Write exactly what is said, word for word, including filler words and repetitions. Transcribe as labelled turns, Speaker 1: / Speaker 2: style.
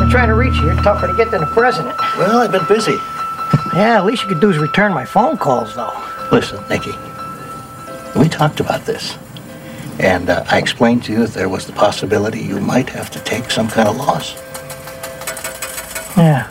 Speaker 1: been trying to reach you. You're tougher to get than the president.
Speaker 2: Well, I've been busy.
Speaker 1: Yeah, at least you could do is return my phone calls, though.
Speaker 2: Listen, Nicky, we talked about this. And uh, I explained to you that there was the possibility you might have to take some kind of loss.
Speaker 1: Yeah.